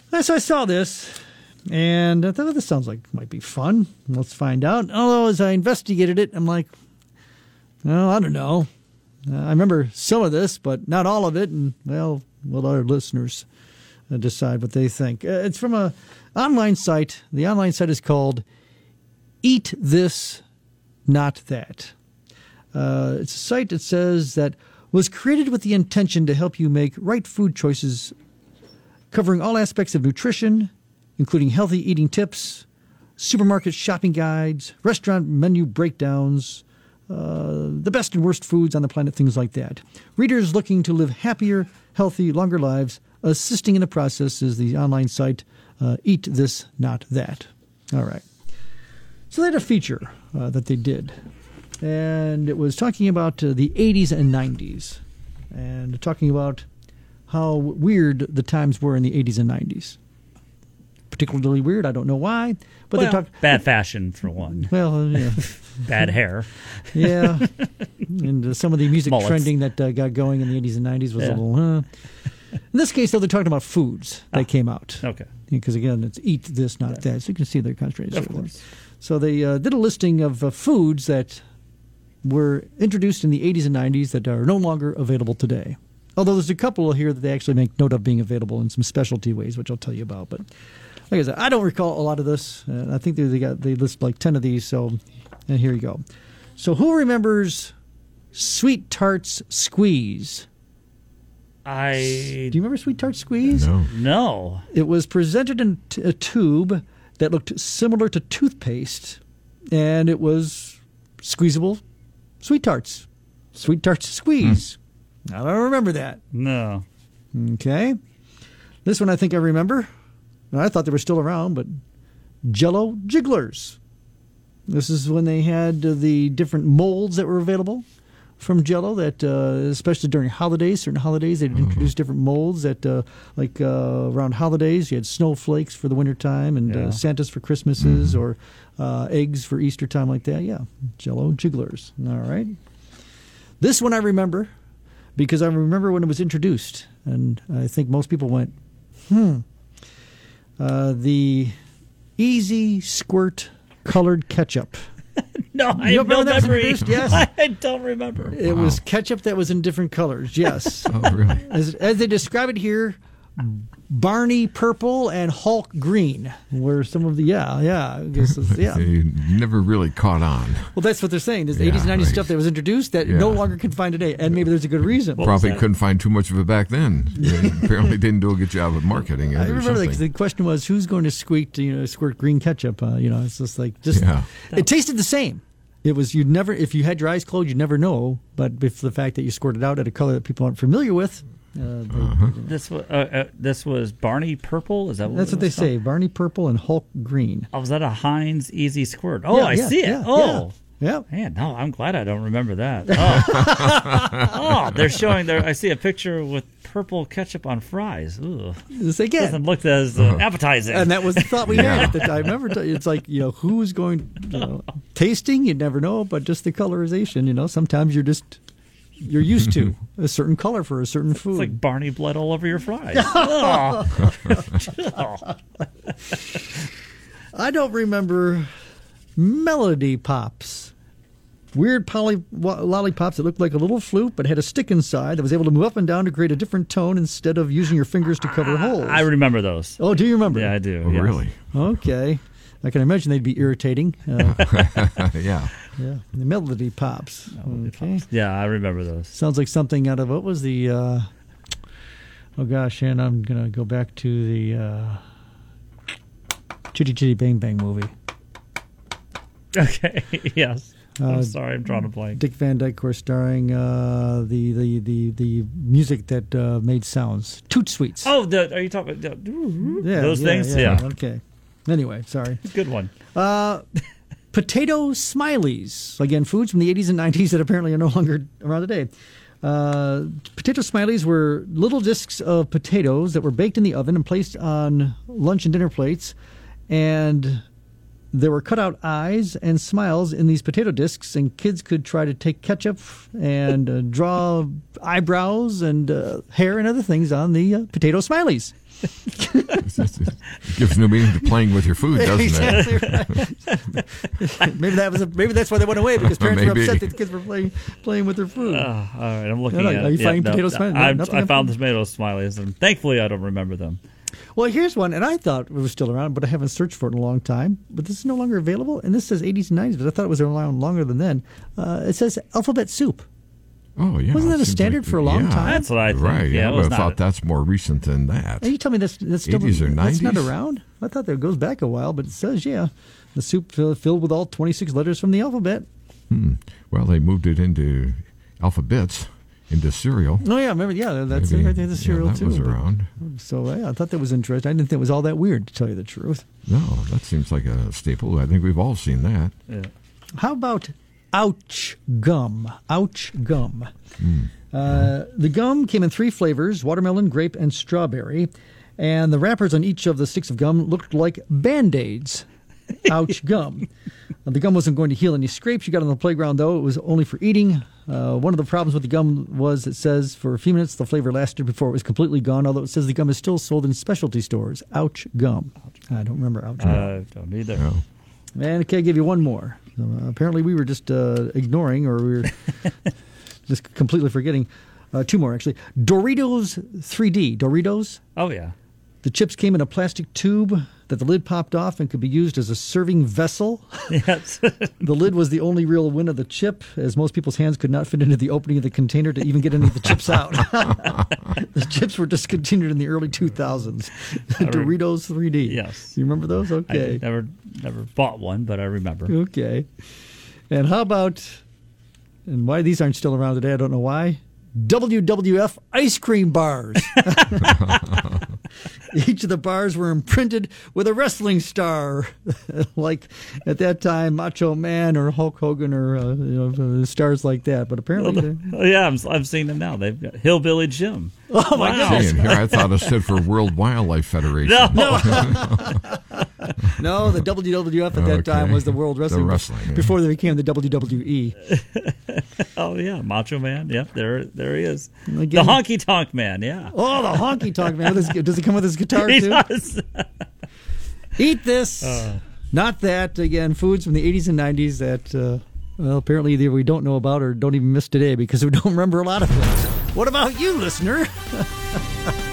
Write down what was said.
So I saw this, and I thought, this sounds like it might be fun. Let's find out. Although, as I investigated it, I'm like, well, I don't know. I remember some of this, but not all of it. And, well, we'll let our listeners decide what they think. It's from an online site. The online site is called Eat This, Not That. It's a site that says that was created with the intention to help you make right food choices, covering all aspects of nutrition, including healthy eating tips, supermarket shopping guides, restaurant menu breakdowns, the best and worst foods on the planet, things like that. Readers looking to live happier, healthy, longer lives, assisting in the process is the online site Eat This, Not That. All right. So they had a feature that they did, and it was talking about the 80s and 90s, and talking about how weird the times were in the 80s and 90s. Particularly weird, I don't know why. But they talked bad fashion, for one. Well, yeah. Bad hair. Yeah. And some of the music Mullets. trending that got going in the 80s and 90s was a little, In this case, though, they're talking about foods that came out. Okay. Because, again, it's Eat This, Not That. So you can see their concentration. Of course. So they did a listing of foods that were introduced in the 80s and 90s that are no longer available today. Although there's a couple here that they actually make note of being available in some specialty ways, which I'll tell you about. But like I said, I don't recall a lot of this. I think they list like 10 of these. So, and here you go. So who remembers Sweet Tarts Squeeze? Do you remember Sweet Tarts Squeeze? No. It was presented in a tube that looked similar to toothpaste, and it was squeezable Sweet Tarts. Sweet Tarts Squeeze. I don't remember that. No. Okay. This one I think I remember. I thought they were still around, but Jell-O Jigglers. This is when they had the different molds that were available from Jell-O, that especially during holidays, certain holidays, they'd introduce different molds that, around holidays, you had snowflakes for the wintertime and Santas for Christmases or eggs for Easter time like that. Yeah, Jell-O Jigglers. All right. This one I remember because I remember when it was introduced, and I think most people went, the Easy Squirt colored ketchup. No, I have no memory. Yes. I don't remember. It was ketchup that was in different colors, yes. Oh, really? As they describe it here, Barney purple and Hulk green were some of the, They never really caught on. Well, that's what they're saying. There's 80s and 90s stuff that was introduced that no longer can find today, and maybe there's a good reason. Probably couldn't find too much of it back then. They apparently didn't do a good job of marketing it. I remember the question was, who's going to squirt green ketchup? It's just like, it tasted the same. It was, you'd never, if you had your eyes closed, you'd never know, but if the fact that you squirted out at a color that people aren't familiar with, This was Barney Purple? Is that that's what they say, Barney Purple and Hulk Green. Oh, was that a Heinz Easy Squirt? Oh, I see it. Yeah. Man, no, I'm glad I don't remember that. They're showing there. I see a picture with purple ketchup on fries. Ooh. This again doesn't look as appetizing. And that was the thought we had at the time. Remember, it's like, who's going, tasting, you never know, but just the colorization, sometimes you're used to a certain color for a certain food. It's like Barney blood all over your fries. I don't remember Melody Pops. Weird lollipops that looked like a little flute but had a stick inside that was able to move up and down to create a different tone instead of using your fingers to cover holes. I remember those. Oh, do you remember? Yeah, I do. Oh, yes. Really? Okay. I can imagine they'd be irritating. Yeah. Yeah, the Melody Pops. Okay. Yeah, I remember those. Sounds like something out of, what was the, and I'm going to go back to the Chitty Chitty Bang Bang movie. Okay, yes. I'm sorry, I'm drawing a blank. Dick Van Dyke, of course, starring the music that made sounds. Toot Sweets. Oh, are you talking about those things? Yeah. Okay. Anyway, sorry. Good one. Potato Smileys. Again, foods from the 80s and 90s that apparently are no longer around today. Potato Smileys were little discs of potatoes that were baked in the oven and placed on lunch and dinner plates. And there were cutout eyes and smiles in these potato discs, and kids could try to take ketchup and draw eyebrows and hair and other things on the potato smileys. It gives no meaning to playing with your food, doesn't Exactly it? right. Maybe that's why they went away, because parents were Maybe. upset that the kids were playing with their food. All right, I'm looking No, at are you finding potato smileys? Nothing I on found the food? tomato smileys, and thankfully I don't remember them. Well, here's one, and I thought it was still around, but I haven't searched for it in a long time. But this is no longer available, and this says 80s and 90s, but I thought it was around longer than then. It says alphabet soup. Oh, yeah. Wasn't that a Seems standard for a long yeah. time? That's what I think. Right, Yeah, I it would was have not- thought that's more recent than that. And you tell me that's still 80s or that's not 90s? around? I thought that goes back a while, but it says, yeah, the soup filled with all 26 letters from the alphabet. Well, they moved it into alphabets, into cereal. Oh, yeah, remember, yeah, that's Maybe, right there, the cereal, that too. was but- around. So, yeah, I thought that was interesting. I didn't think it was all that weird, to tell you the truth. No, that seems like a staple. I think we've all seen that. Yeah. How about Ouch Gum? Ouch Gum. The gum came in 3 flavors, watermelon, grape, and strawberry. And the wrappers on each of the sticks of gum looked like Band-Aids. Ouch Gum. The gum wasn't going to heal any scrapes you got on the playground, though. It was only for eating. One of the problems with the gum was, it says, for a few minutes the flavor lasted before it was completely gone, although it says the gum is still sold in specialty stores. Ouch Gum. I don't remember Ouch Gum. Don't either. No. And okay, I'll give you one more. Apparently we were just ignoring, or we were just completely forgetting. 2 more, actually. Doritos 3D. Doritos. Oh, yeah. The chips came in a plastic tube that the lid popped off and could be used as a serving vessel. Yes. The lid was the only real win of the chip, as most people's hands could not fit into the opening of the container to even get any of the chips out. The chips were discontinued in the early 2000s. Doritos 3D. Yes. You remember those? Okay. I never bought one, but I remember. Okay. And how about, and why these aren't still around today, I don't know why, WWF ice cream bars. Each of the bars were imprinted with a wrestling star, like at that time Macho Man or Hulk Hogan or stars like that. But apparently, Oh, yeah, I'm seeing them now. They've got Hillbilly Jim. oh my Wow. goodness! Seeing here, I thought it stood for World Wildlife Federation. No, the WWF at that time Okay. was the World Wrestling. The wrestling, yeah. Before they became the WWE. Oh, yeah, Macho Man. Yep, there he is. Again. The Honky Tonk Man, yeah. Oh, the honky tonk man! Does he come with his guitar He too? does. Eat this, not that. Again, foods from the 80s and 90s that, well, apparently either we don't know about or don't even miss today because we don't remember a lot of it. What about you, listener?